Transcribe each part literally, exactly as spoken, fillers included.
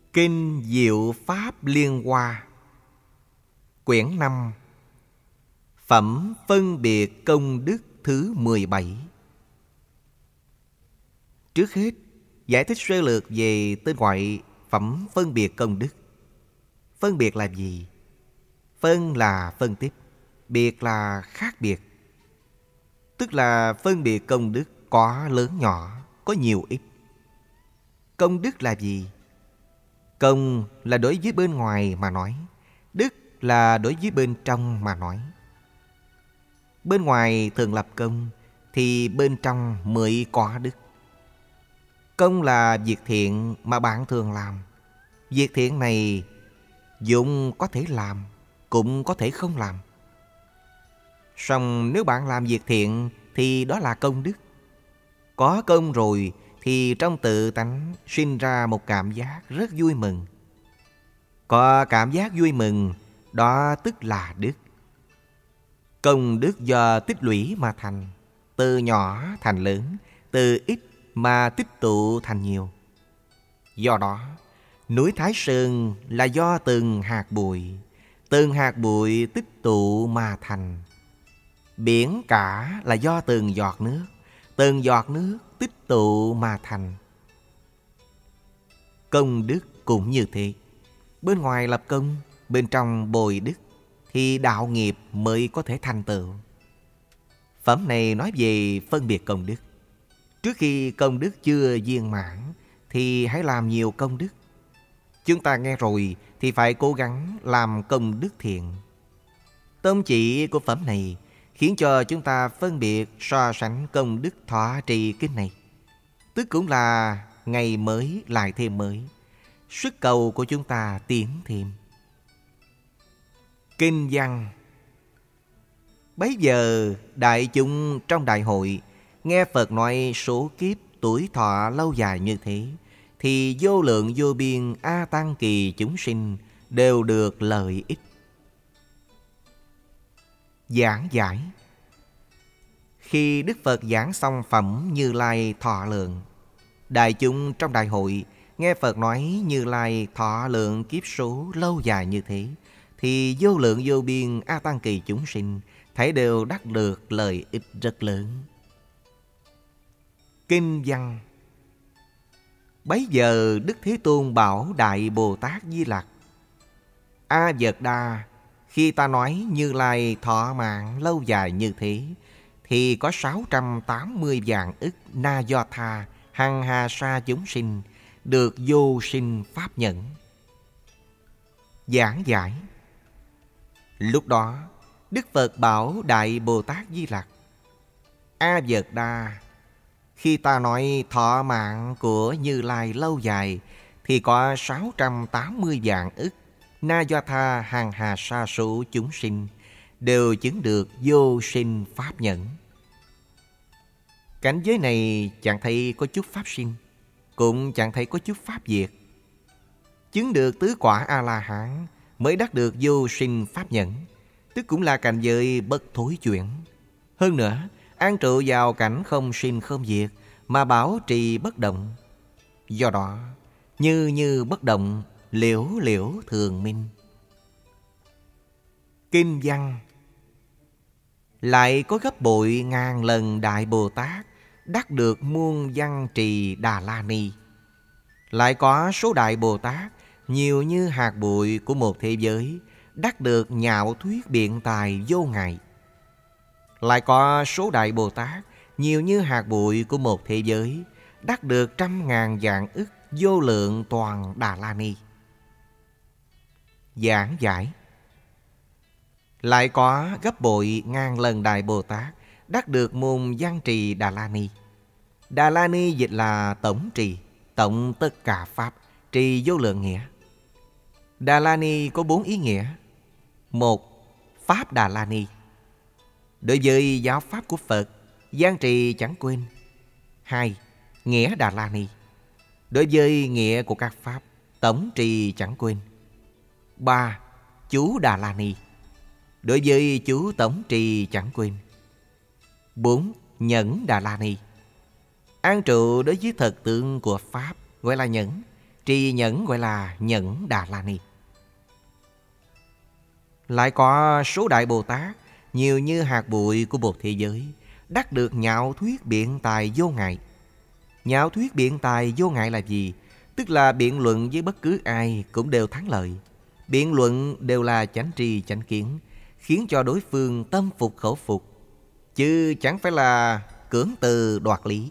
Kinh Diệu Pháp Liên Hoa, quyển năm, Phẩm Phân Biệt Công Đức thứ mười bảy. Trước hết, giải thích sơ lược về tên gọi Phẩm Phân Biệt Công Đức. Phân biệt là gì? Phân là phân tích, biệt là khác biệt. Tức là phân biệt công đức có lớn nhỏ, có nhiều ít. Công đức là gì? Công là đối với bên ngoài mà nói, đức là đối với bên trong mà nói. Bên ngoài thường lập công, thì bên trong mới có đức. Công là việc thiện mà bạn thường làm. Việc thiện này dụng có thể làm, cũng có thể không làm. Song nếu bạn làm việc thiện thì đó là công đức. Có công rồi thì trong tự tánh sinh ra một cảm giác rất vui mừng. Có cảm giác vui mừng, đó tức là đức. Công đức do tích lũy mà thành, từ nhỏ thành lớn, từ ít mà tích tụ thành nhiều. Do đó, núi Thái Sơn là do từng hạt bụi, từng hạt bụi tích tụ mà thành. Biển cả là do từng giọt nước, từng giọt nước tích tụ mà thành. Công đức cũng như thế. Bên ngoài lập công, bên trong bồi đức, thì đạo nghiệp mới có thể thành tựu. Phẩm này nói về phân biệt công đức. Trước khi công đức chưa viên mãn thì hãy làm nhiều công đức. Chúng ta nghe rồi thì phải cố gắng làm công đức thiện. Tông chỉ của phẩm này khiến cho chúng ta phân biệt so sánh công đức thọ trì kinh này. Tức cũng là ngày mới lại thêm mới, sức cầu của chúng ta tiến thêm. Kinh văn. Bấy giờ đại chúng trong đại hội nghe Phật nói số kiếp tuổi thọ lâu dài như thế, thì vô lượng vô biên A Tăng kỳ chúng sinh đều được lợi ích. Giảng giải. Khi Đức Phật giảng xong phẩm Như Lai thọ lượng, đại chúng trong đại hội nghe Phật nói Như Lai thọ lượng kiếp số lâu dài như thế, thì vô lượng vô biên A Tăng kỳ chúng sinh thấy đều đắc được lợi ích rất lớn. Kinh văn. Bấy giờ Đức Thế Tôn bảo Đại Bồ Tát Di Lặc: A Vật Đa, khi ta nói Như Lai thọ mạng lâu dài như thế, thì có sáu trăm tám mươi vạn ức Na Do Tha hằng hà sa chúng sinh được vô sinh pháp nhẫn. Giảng giải. Lúc đó Đức Phật bảo Đại Bồ Tát Di Lặc: A Vật Đa, khi ta nói thọ mạng của Như Lai lâu dài, thì có sáu trăm tám mươi vạn ức Na Do Tha hàng hà sa số chúng sinh đều chứng được vô sinh pháp nhẫn. Cảnh giới này chẳng thấy có chút pháp sinh, cũng chẳng thấy có chút pháp diệt. Chứng được tứ quả A-la-hán mới đắc được vô sinh pháp nhẫn, tức cũng là cảnh giới bất thối chuyển. Hơn nữa, an trụ vào cảnh không sinh không diệt mà bảo trì bất động. Do đó, như như bất động, liễu liễu thường minh. Kinh văn. Lại có gấp bội ngàn lần Đại Bồ Tát đắc được muôn văn trì Đà La Ni. Lại có số Đại Bồ Tát nhiều như hạt bụi của một thế giới đắc được nhạo thuyết biện tài vô ngại. Lại có số Đại Bồ Tát nhiều như hạt bụi của một thế giới đắc được trăm ngàn vạn ức vô lượng toàn Đà La Ni. Giảng giải. Lại có gấp bội ngàn lần Đại Bồ Tát đắc được môn văn trì Đà La Ni. Đà La Ni dịch là tổng trì, tổng tất cả pháp, trì vô lượng nghĩa. Đà La Ni có bốn ý nghĩa. Một, Pháp Đà La Ni. Đối với giáo pháp của Phật, văn trì chẳng quên. Hai, Nghĩa Đà La Ni. Đối với nghĩa của các pháp, tổng trì chẳng quên. Ba, Chú Đà La Ni. Đối với chú tổng trì chẳng quên. Bốn, Nhẫn Đà La Ni. An trụ đối với thật tướng của pháp gọi là nhẫn, Trì nhẫn gọi là nhẫn Đà La Ni. Lại có số Đại Bồ Tát nhiều như hạt bụi của một thế giới, đắc được nhạo thuyết biện tài vô ngại. Nhạo thuyết biện tài vô ngại là gì? Tức là biện luận với bất cứ ai cũng đều thắng lợi. Biện luận đều là chánh tri chánh kiến, khiến cho đối phương tâm phục khẩu phục, chứ chẳng phải là cưỡng từ đoạt lý.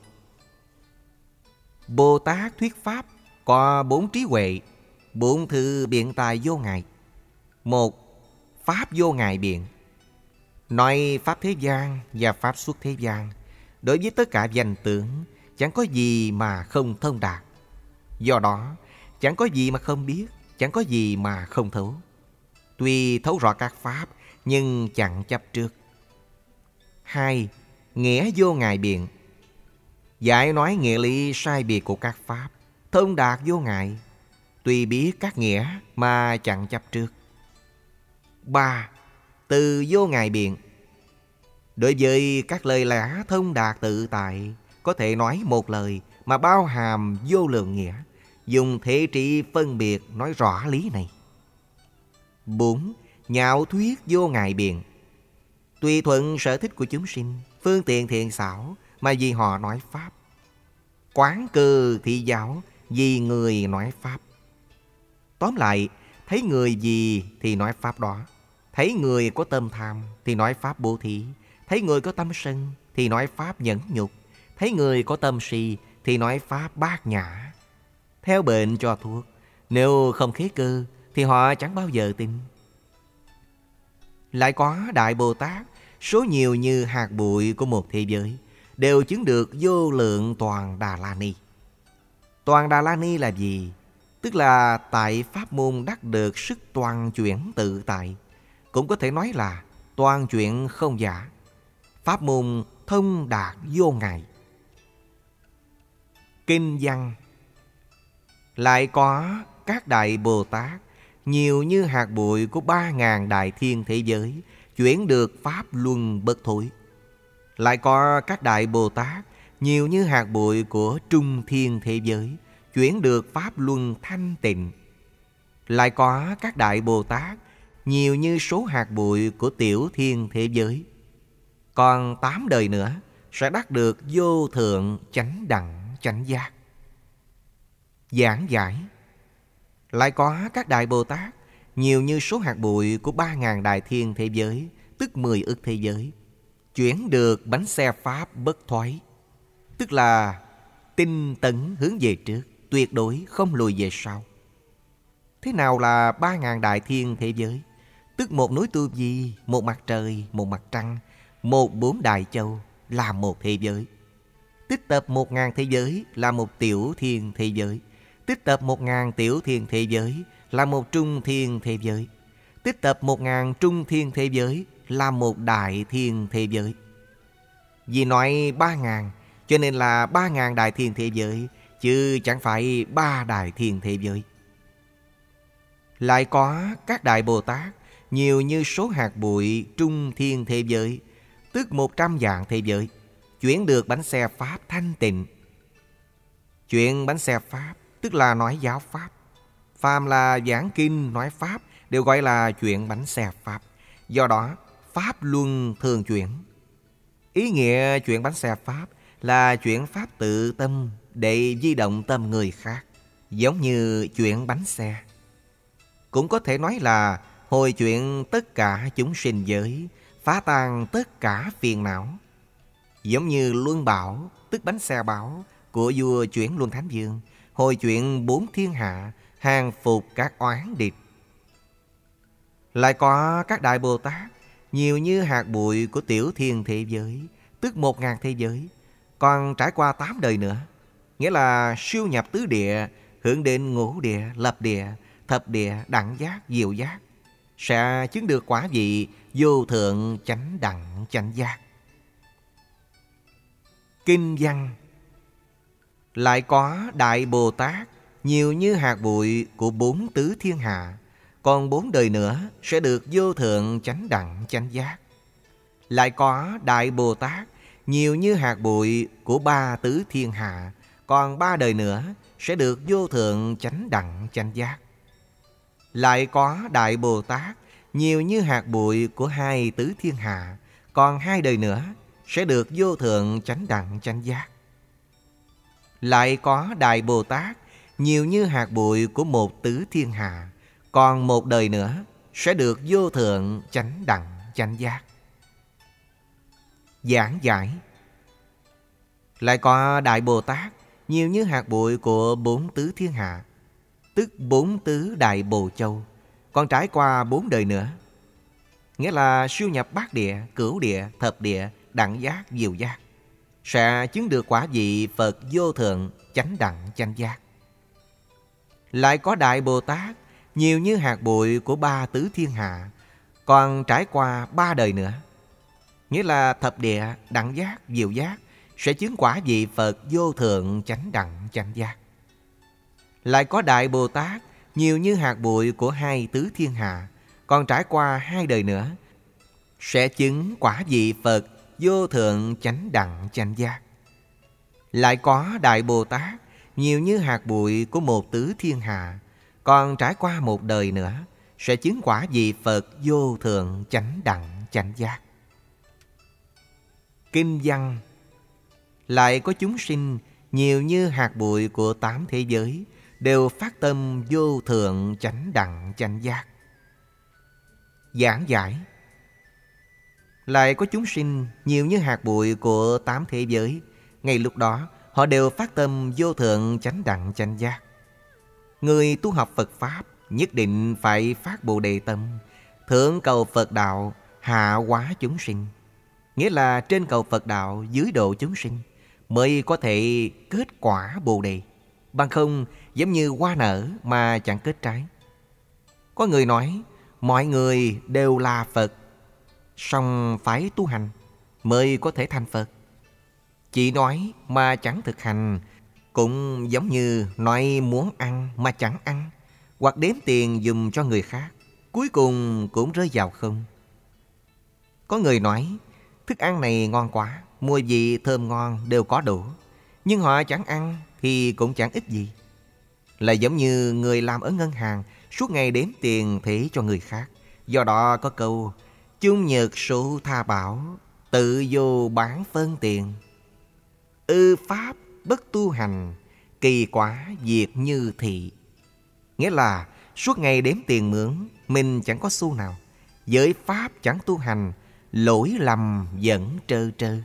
Bồ Tát thuyết pháp có bốn trí huệ, bốn thứ biện tài vô ngại. Một, pháp vô ngại biện. Nói pháp thế gian và pháp xuất thế gian, đối với tất cả danh tướng, chẳng có gì mà không thông đạt. Do đó, chẳng có gì mà không biết, chẳng có gì mà không thấu. Tuy thấu rõ các pháp, nhưng chẳng chấp trước. Hai, nghĩa vô ngại biện. Giải nói nghĩa lý sai biệt của các pháp, thông đạt vô ngại. Tuy biết các nghĩa mà chẳng chấp trước. Ba, từ vô ngại biện. Đối với các lời lẽ thông đạt tự tại, có thể nói một lời mà bao hàm vô lượng nghĩa, dùng thể trị phân biệt nói rõ lý này. Bốn, nhạo thuyết vô ngại biện. Tùy thuận sở thích của chúng sinh, phương tiện thiện xảo mà vì họ nói pháp. Quán cơ thị giáo vì người nói pháp. Tóm lại, thấy người gì thì nói pháp đó. Thấy người có tâm tham thì nói pháp bố thí. Thấy người có tâm sân thì nói pháp nhẫn nhục. Thấy người có tâm si thì nói pháp bát nhã. Theo bệnh cho thuốc, nếu không khế cơ thì họ chẳng bao giờ tin. Lại có Đại Bồ Tát, số nhiều như hạt bụi của một thế giới, đều chứng được vô lượng Toàn Đà La Ni. Toàn Đà La Ni là gì? Tức là tại pháp môn đắc được sức toàn chuyển tự tại. Cũng có thể nói là toàn chuyển không giả. Pháp môn thông đạt vô ngại. Kinh văn. Lại có các Đại Bồ Tát nhiều như hạt bụi của ba ngàn đại thiên thế giới, chuyển được pháp luân bất thối. Lại có các Đại Bồ Tát nhiều như hạt bụi của trung thiên thế giới, chuyển được pháp luân thanh tịnh. Lại có các Đại Bồ Tát nhiều như số hạt bụi của tiểu thiên thế giới. Còn tám đời nữa sẽ đắc được vô thượng chánh đẳng chánh giác. Giảng giải. Lại có các Đại Bồ Tát nhiều như số hạt bụi của ba ngàn đại thiên thế giới, tức mười ức thế giới, chuyển được bánh xe pháp bất thoái. Tức là tinh tấn hướng về trước, tuyệt đối không lùi về sau. Thế nào là ba ngàn đại thiên thế giới? Tức một núi Tu Di, một mặt trời, một mặt trăng, một bốn đại châu là một thế giới. Tích tập một ngàn thế giới là một tiểu thiên thế giới. Tích tập một ngàn tiểu thiên thế giới là một trung thiên thế giới. Tích tập một ngàn trung thiên thế giới là một đại thiên thế giới. Vì nói ba ngàn cho nên là ba ngàn đại thiên thế giới, chứ chẳng phải ba đại thiên thế giới. Lại có các Đại Bồ Tát nhiều như số hạt bụi trung thiên thế giới, tức một trăm vạn thế giới, chuyển được bánh xe pháp thanh tịnh. Chuyện bánh xe pháp tức là nói giáo pháp. Phàm là giảng kinh nói pháp đều gọi là chuyện bánh xe pháp. Do đó pháp luân thường chuyển. Ý nghĩa chuyện bánh xe pháp là chuyển pháp tự tâm để di động tâm người khác, giống như chuyện bánh xe. Cũng có thể nói là hồi chuyện tất cả chúng sinh giới, phá tan tất cả phiền não. Giống như luân bảo, tức bánh xe bảo của vua Chuyển Luân Thánh Vương, hồi chuyện bốn thiên hạ, hàng phục các oán địch. Lại có các Đại Bồ Tát nhiều như hạt bụi của tiểu thiên thế giới, tức một ngàn thế giới, còn trải qua tám đời nữa, nghĩa là siêu nhập tứ địa, hưởng đến ngũ địa, lập địa, thập địa, đẳng giác, diệu giác, sẽ chứng được quả vị vô thượng chánh đẳng chánh giác. Kinh văn. Lại có Đại Bồ Tát nhiều như hạt bụi của bốn tứ thiên hạ, còn bốn đời nữa sẽ được vô thượng chánh đẳng chánh giác. Lại có Đại Bồ Tát nhiều như hạt bụi của ba tứ thiên hạ, còn ba đời nữa sẽ được vô thượng chánh đẳng chánh giác. Lại có Đại Bồ Tát nhiều như hạt bụi của hai tứ thiên hạ, còn hai đời nữa sẽ được vô thượng chánh đẳng chánh giác. Lại có Đại Bồ Tát nhiều như hạt bụi của một tứ thiên hạ, còn một đời nữa sẽ được vô thượng chánh đẳng chánh giác. Giảng giải. Lại có Đại Bồ Tát nhiều như hạt bụi của bốn tứ thiên hạ, tức bốn tứ Đại Bồ Châu, còn trải qua bốn đời nữa, nghĩa là siêu nhập bát địa, cửu địa, thập địa, đẳng giác, diệu giác, sẽ chứng được quả vị Phật vô thượng chánh đẳng chánh giác. Lại có Đại Bồ Tát nhiều như hạt bụi của ba tứ thiên hạ, còn trải qua ba đời nữa, nghĩa là thập địa, đẳng giác, diệu giác, sẽ chứng quả vị Phật vô thượng chánh đẳng chánh giác. Lại có Đại Bồ Tát nhiều như hạt bụi của hai tứ thiên hạ, còn trải qua hai đời nữa, sẽ chứng quả vị Phật vô thượng chánh đẳng chánh giác. Lại có Đại Bồ Tát nhiều như hạt bụi của một tứ thiên hạ, còn trải qua một đời nữa, sẽ chứng quả vị Phật vô thượng chánh đẳng chánh giác. Kinh văn. Lại có chúng sinh nhiều như hạt bụi của tám thế giới, đều phát tâm vô thượng chánh đẳng chánh giác. Giảng giải. Lại có chúng sinh nhiều như hạt bụi của tám thế giới, ngay lúc đó họ đều phát tâm vô thượng chánh đẳng chánh giác. Người tu học Phật Pháp nhất định phải phát Bồ Đề tâm, thượng cầu Phật đạo, hạ hóa chúng sinh, nghĩa là trên cầu Phật đạo, dưới độ chúng sinh, mới có thể kết quả Bồ Đề. Bằng không giống như hoa nở mà chẳng kết trái. Có người nói mọi người đều là Phật, song phải tu hành mới có thể thành Phật. Chỉ nói mà chẳng thực hành, cũng giống như nói muốn ăn mà chẳng ăn, hoặc đếm tiền dùm cho người khác, cuối cùng cũng rơi vào không. Có người nói thức ăn này ngon quá, mùi vị thơm ngon đều có đủ, nhưng họ chẳng ăn thì cũng chẳng ích gì. Là giống như người làm ở ngân hàng, suốt ngày đếm tiền thế cho người khác. Do đó có câu chung nhật số tha bảo, tự vô bán phân tiền. Ư pháp bất tu hành, kỳ quả diệt như thị. Nghĩa là suốt ngày đếm tiền mướn, mình chẳng có xu nào. Giới pháp chẳng tu hành, lỗi lầm vẫn trơ trơ.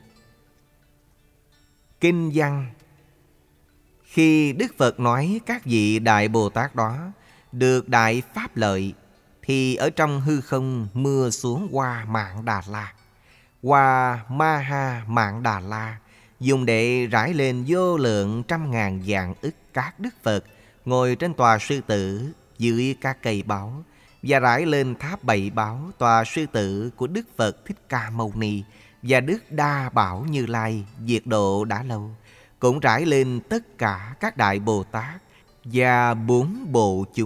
Kinh văn. Khi Đức Phật nói các vị Đại Bồ Tát đó được đại pháp lợi, thì ở trong hư không mưa xuống hoa Mạn Đà La. Hoa Ma Ha Mạn Đà La dùng để rải lên vô lượng trăm ngàn vạn ức các Đức Phật ngồi trên tòa sư tử dưới các cây báu, và rải lên tháp bảy báu tòa sư tử của Đức Phật Thích Ca Mâu Ni và Đức Đa Bảo Như Lai diệt độ đã lâu, cũng rải lên tất cả các Đại Bồ Tát và bốn bộ chúng.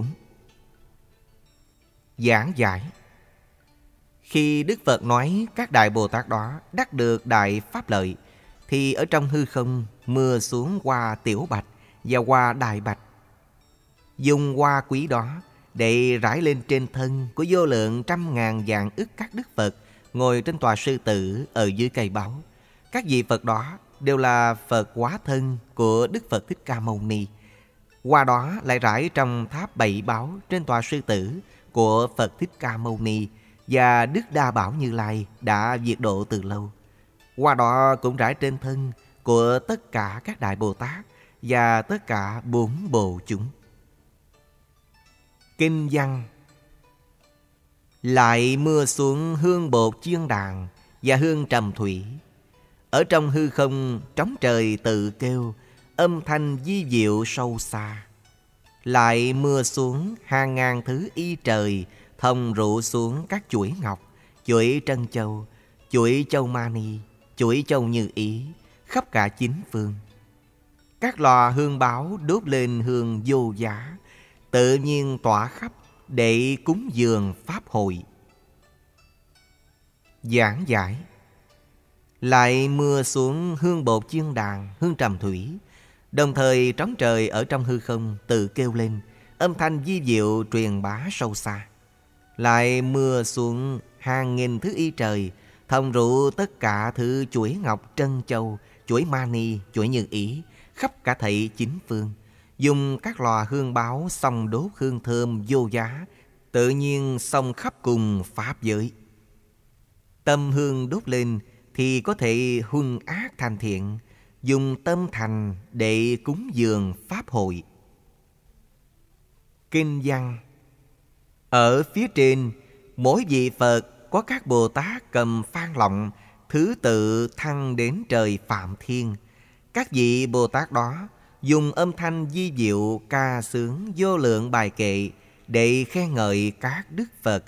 Giảng giải. Khi Đức Phật nói các Đại Bồ Tát đó đắc được đại pháp lợi, thì ở trong hư không mưa xuống hoa tiểu bạch và hoa đại bạch. Dùng hoa quý đó để rải lên trên thân của vô lượng trăm ngàn vạn ức các Đức Phật ngồi trên tòa sư tử ở dưới cây báu. Các vị Phật đó đều là Phật hóa thân của Đức Phật Thích Ca Mâu Ni. Hoa đó lại rải trong tháp bảy báu trên tòa sư tử của Phật Thích Ca Mâu Ni và Đức Đa Bảo Như Lai đã diệt độ từ lâu. Hoa đó cũng rải trên thân của tất cả các Đại Bồ Tát và tất cả bốn bộ chúng. Kinh văn. Lại mưa xuống hương bột chiên đàn và hương trầm thủy. Ở trong hư không trống trời tự kêu, âm thanh vi diệu sâu xa. Lại mưa xuống hàng ngàn thứ y trời, thông rủ xuống các chuỗi ngọc, chuỗi trân châu, chuỗi châu mani, chuỗi châu như ý, khắp cả chín phương. Các lò hương báo đốt lên hương vô giá, tự nhiên tỏa khắp để cúng dường pháp hội. Giảng giải. Lại mưa xuống hương bột chiên đàn, hương trầm thủy. Đồng thời trống trời ở trong hư không tự kêu lên, âm thanh vi diệu truyền bá sâu xa. Lại mưa xuống hàng nghìn thứ y trời, thông rủ tất cả thứ chuỗi ngọc trân châu, chuỗi mani, chuỗi như ý, khắp cả thảy chín phương. Dùng các lò hương báo xông đốt hương thơm vô giá, tự nhiên xông khắp cùng pháp giới. Tâm hương đốt lên thì có thể huân ác thành thiện, dùng tâm thành để cúng dường pháp hội. Kinh văn. Ở phía trên, mỗi vị Phật có các Bồ Tát cầm phan lọng, thứ tự thăng đến trời Phạm Thiên. Các vị Bồ Tát đó dùng âm thanh vi diệu ca sướng vô lượng bài kệ để khen ngợi các đức Phật.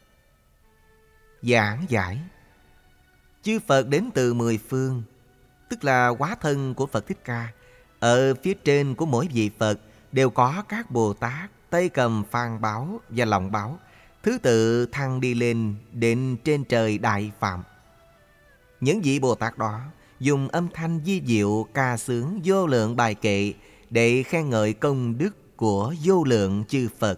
Giảng giải. Chư Phật đến từ mười phương, tức là hóa thân của Phật Thích Ca. Ở phía trên của mỗi vị Phật đều có các Bồ Tát tay cầm phan báo và lọng báo, thứ tự thăng đi lên đến trên trời Đại Phạm. Những vị Bồ Tát đó dùng âm thanh vi diệu ca sướng vô lượng bài kệ để khen ngợi công đức của vô lượng chư Phật.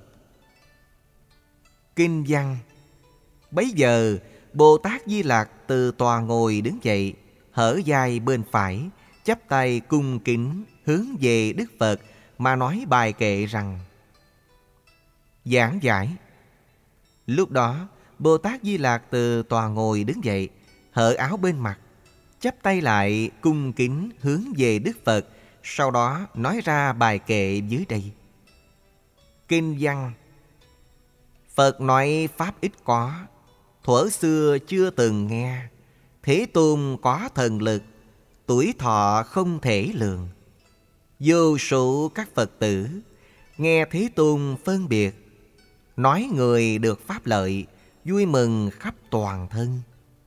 Kinh văn. Bấy giờ Bồ Tát Di Lặc từ tòa ngồi đứng dậy, hở vai bên phải, chắp tay cung kính hướng về Đức Phật mà nói bài kệ rằng: Giảng giải. Lúc đó Bồ Tát Di Lặc từ tòa ngồi đứng dậy, hở áo bên mặt, chắp tay lại cung kính hướng về Đức Phật, sau đó nói ra bài kệ dưới đây. Kinh văn. Phật nói pháp ít có, thuở xưa chưa từng nghe. Thế Tôn có thần lực, tuổi thọ không thể lường. Vô số các Phật tử nghe Thế Tôn phân biệt, nói người được pháp lợi, vui mừng khắp toàn thân.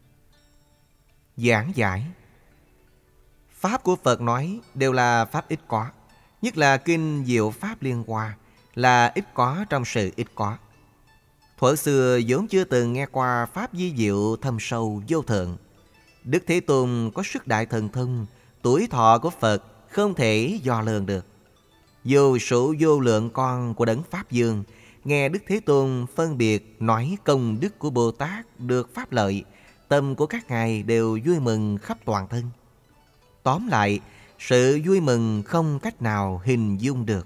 Giảng giải. Pháp của Phật nói đều là pháp ít có, nhất là kinh Diệu Pháp Liên Hoa là ít có trong sự ít có. Thuở xưa vốn chưa từng nghe qua pháp vi diệu thâm sâu vô thượng. Đức Thế Tôn có sức đại thần thông, tuổi thọ của Phật không thể dò lường được. Vô số vô lượng con của Đấng Pháp Dương nghe Đức Thế Tôn phân biệt nói công đức của Bồ Tát được pháp lợi, tâm của các ngài đều vui mừng khắp toàn thân. Tóm lại, sự vui mừng không cách nào hình dung được.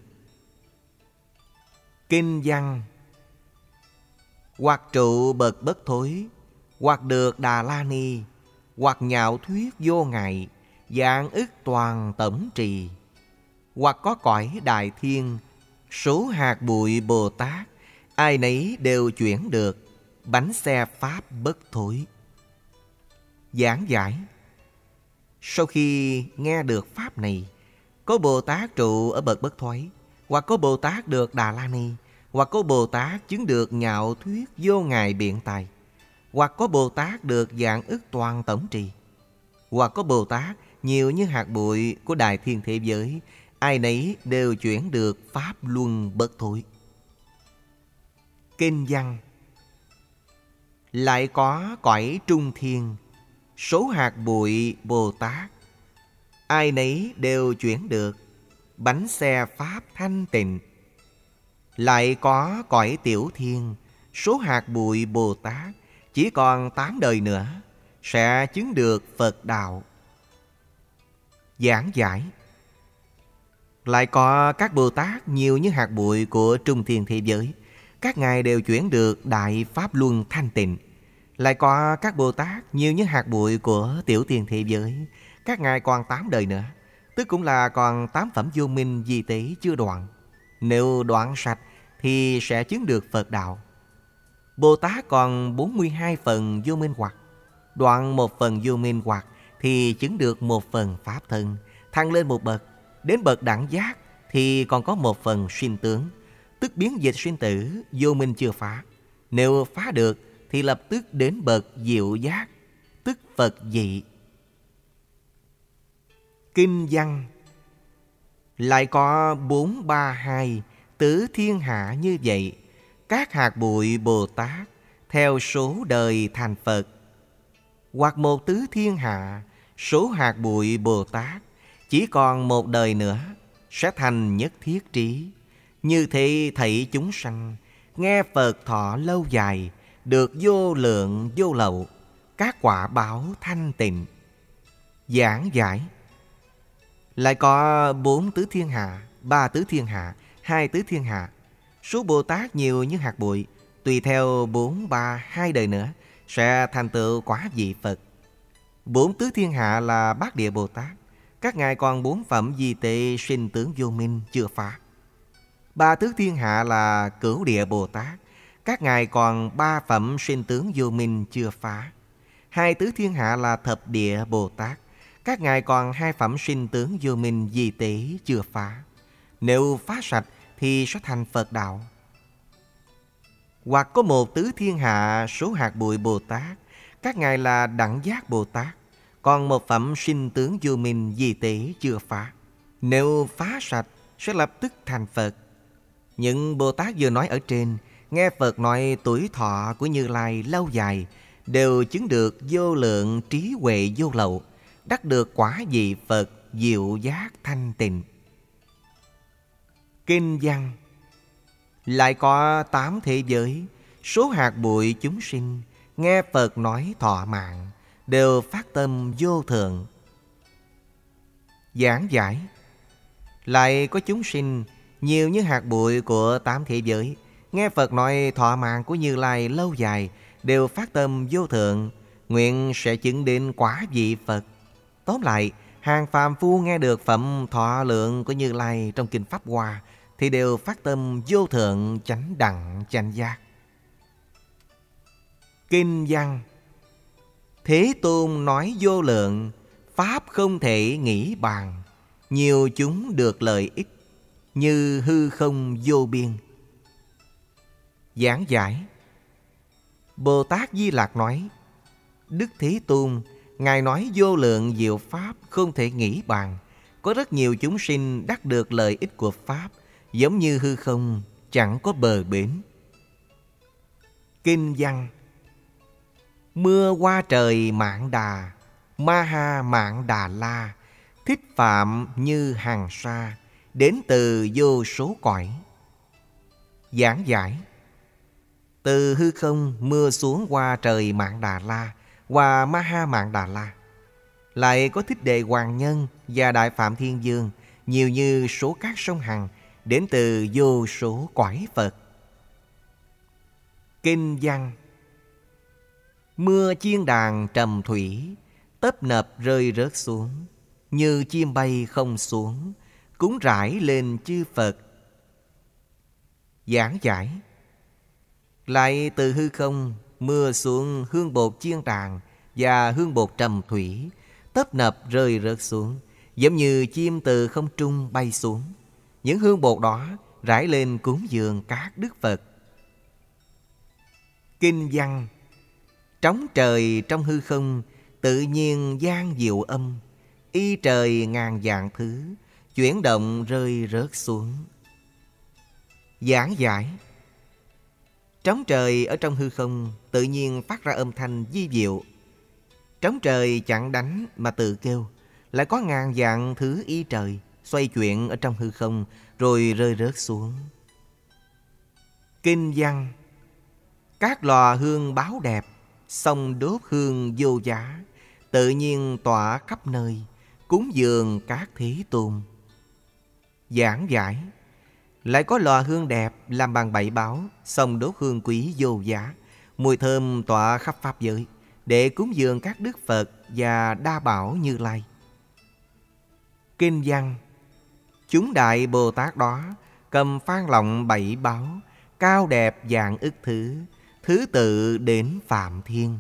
Kinh văn. Hoặc trụ bậc bất thối, hoặc được Đà La Ni, hoặc nhạo thuyết vô ngại, dạng ức toàn tổng trì, hoặc có cõi đại thiên, số hạt bụi Bồ Tát, ai nấy đều chuyển được, bánh xe pháp bất thối. Giảng giải. Sau khi nghe được pháp này, có Bồ Tát trụ ở bậc bất thoái, hoặc có Bồ Tát được Đà La Ni, hoặc có Bồ Tát chứng được nhạo thuyết vô ngại biện tài, hoặc có Bồ Tát được dạng ức toàn tổng trì, hoặc có Bồ Tát nhiều như hạt bụi của đại thiên thế giới, ai nấy đều chuyển được pháp luân bất thối. Kinh văn. Lại có cõi trung thiên, số hạt bụi Bồ Tát, ai nấy đều chuyển được, bánh xe pháp thanh tịnh. Lại có cõi tiểu thiên, số hạt bụi Bồ Tát, chỉ còn tám đời nữa sẽ chứng được Phật đạo. Giảng giải. Lại có các Bồ Tát nhiều như hạt bụi của trung thiên thế giới, các ngài đều chuyển được đại pháp luân thanh tịnh. Lại có các Bồ Tát nhiều như hạt bụi của tiểu thiên thế giới, các ngài còn tám đời nữa, tức cũng là còn tám phẩm vô minh di tế chưa đoạn. Nếu đoạn sạch thì sẽ chứng được Phật đạo. Bồ Tát còn bốn mươi hai phần vô minh hoặc, đoạn một phần vô minh hoặc thì chứng được một phần pháp thân, thăng lên một bậc. Đến bậc đẳng giác thì còn có một phần sinh tướng, tức biến dịch sinh tử, vô minh chưa phá. Nếu phá được thì lập tức đến bậc diệu giác, tức Phật dị. Kinh văn. Lại có bốn ba hai tứ thiên hạ như vậy, các hạt bụi Bồ Tát theo số đời thành Phật. Hoặc một tứ thiên hạ, số hạt bụi Bồ Tát chỉ còn một đời nữa sẽ thành nhất thiết trí. Như thế thảy chúng sanh nghe Phật thọ lâu dài, được vô lượng vô lậu các quả báo thanh tịnh. Giảng giải. Lại có bốn tứ thiên hạ, ba tứ thiên hạ, hai tứ thiên hạ. Số Bồ Tát nhiều như hạt bụi, tùy theo bốn, ba, hai đời nữa sẽ thành tựu quả vị Phật. Bốn tứ thiên hạ là Bát Địa Bồ Tát, các ngài còn bốn phẩm di tệ sinh tướng vô minh chưa phá. Ba tứ thiên hạ là Cửu Địa Bồ Tát, các ngài còn ba phẩm sinh tướng vô minh chưa phá. Hai tứ thiên hạ là Thập Địa Bồ Tát, các ngài còn hai phẩm sinh tướng vô minh di tế chưa phá. Nếu phá sạch thì sẽ thành Phật đạo. Hoặc có một tứ thiên hạ số hạt bụi Bồ Tát, các ngài là Đẳng Giác Bồ Tát, còn một phẩm sinh tướng vô minh di tế chưa phá. Nếu phá sạch sẽ lập tức thành Phật. Những Bồ Tát vừa nói ở trên, nghe Phật nói tuổi thọ của Như Lai lâu dài, đều chứng được vô lượng trí huệ vô lậu, đắc được quả vị Phật diệu giác thanh tịnh. Kinh văn. Lại có tám thế giới, số hạt bụi chúng sinh nghe Phật nói thọ mạng, đều phát tâm vô thượng. Giảng giải. Lại có chúng sinh nhiều như hạt bụi của tám thế giới, nghe Phật nói thọ mạng của Như Lai lâu dài, đều phát tâm vô thượng, nguyện sẽ chứng đến quả vị Phật. Tóm lại, hàng phàm phu nghe được phẩm thọ lượng của Như Lai trong Kinh Pháp Hoa thì đều phát tâm vô thượng chánh đẳng chánh giác. Kinh văn. Thế Tôn nói vô lượng, pháp không thể nghĩ bàn, nhiều chúng được lợi ích, như hư không vô biên. Giảng giải. Bồ Tát Di Lặc nói, Đức Thế Tôn, ngài nói vô lượng diệu pháp không thể nghĩ bàn, có rất nhiều chúng sinh đắc được lợi ích của pháp, giống như hư không chẳng có bờ bến. Kinh văn. Mưa qua trời Mạn Đà, Ma Ha Mạn Đà La, thích phạm như hàng sa, đến từ vô số cõi. Giảng giải. Từ hư không mưa xuống qua trời Mạn Đà La, qua Ma Ha Mạn Đà La. Lại có Thích Đệ Hoàng Nhân và Đại Phạm Thiên Dương, nhiều như số các sông Hằng, đến từ vô số cõi Phật. Kinh văn. Mưa chiên đàn trầm thủy, tấp nập rơi rớt xuống, như chim bay không xuống, cúng rải lên chư Phật. Giảng giải. Lại từ hư không mưa xuống hương bột chiên đàn và hương bột trầm thủy, tấp nập rơi rớt xuống, giống như chim từ không trung bay xuống. Những hương bột đó rải lên cúng dường các đức Phật. Kinh văn. Trống trời trong hư không, tự nhiên gian diệu âm, y trời ngàn vạn thứ, chuyển động rơi rớt xuống. Giảng giải. Trống trời ở trong hư không tự nhiên phát ra âm thanh vi diệu. Trống trời chẳng đánh mà tự kêu. Lại có ngàn vạn thứ y trời xoay chuyển ở trong hư không rồi rơi rớt xuống. Kinh văn. Các lò hương báo đẹp, xong đốt hương vô giá, tự nhiên tỏa khắp nơi, cúng dường các Thế Tôn. Giảng giải. Lại có lò hương đẹp làm bằng bảy báo, xong đốt hương quý vô giá, mùi thơm tỏa khắp pháp giới, để cúng dường các đức Phật và đa bảo Như Lai. Kinh văn. Chúng đại Bồ Tát đó cầm phan lọng bảy báo, cao đẹp dạng ức thứ, thứ tự đến Phạm Thiên.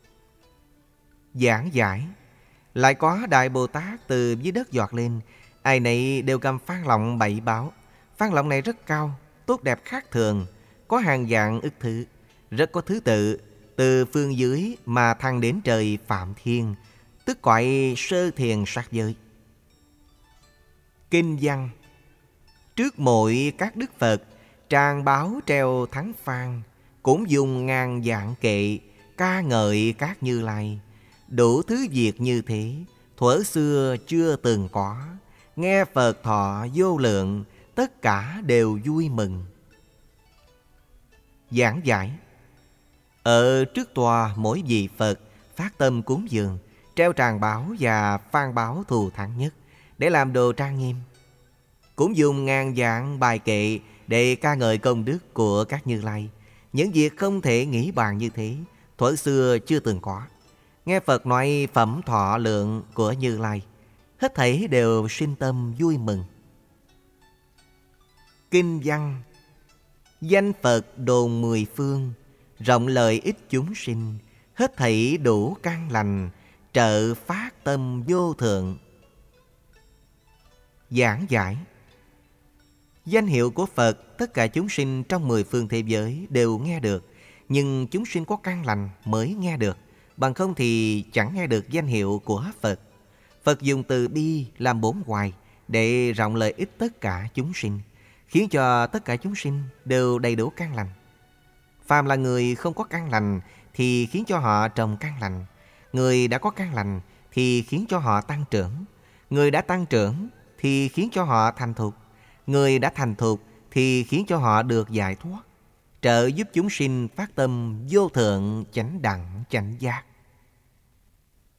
Giảng giải. Lại có đại Bồ Tát từ dưới đất giọt lên, ai nấy đều cầm phan lọng bảy báo. Phan lọng này rất cao, tốt đẹp khác thường, có hàng vạn ức thứ, rất có thứ tự, từ phương dưới mà thăng đến trời Phạm Thiên, tức cõi sơ thiền sát giới. Kinh văn. Trước mỗi các đức Phật, tràng báo treo thắng phan, cũng dùng ngàn vạn kệ, ca ngợi các Như Lai. Đủ thứ việc như thế, thuở xưa chưa từng có, nghe Phật thọ vô lượng, tất cả đều vui mừng. Giảng giải. Ở trước tòa mỗi vị Phật phát tâm cúng dường, treo tràng báo và phan báo thù thắng nhất để làm đồ trang nghiêm. Cũng dùng ngàn vạn bài kệ để ca ngợi công đức của các Như Lai. Những việc không thể nghĩ bàn như thế, thuở xưa chưa từng có. Nghe Phật nói phẩm thọ lượng của Như Lai, hết thảy đều sinh tâm vui mừng. Kinh văn. Danh Phật đồn mười phương, rộng lợi ích chúng sinh, hết thảy đủ căn lành, trợ phát tâm vô thượng. Giảng giải. Danh hiệu của Phật tất cả chúng sinh trong mười phương thế giới đều nghe được, nhưng chúng sinh có căn lành mới nghe được, bằng không thì chẳng nghe được danh hiệu của Phật. Phật dùng từ bi làm bốn hoài để rộng lợi ích tất cả chúng sinh, khiến cho tất cả chúng sinh đều đầy đủ căn lành. Phàm là người không có căn lành thì khiến cho họ trồng căn lành, người đã có căn lành thì khiến cho họ tăng trưởng, người đã tăng trưởng thì khiến cho họ thành thục, người đã thành thục thì khiến cho họ được giải thoát, trợ giúp chúng sinh phát tâm vô thượng chánh đẳng chánh giác.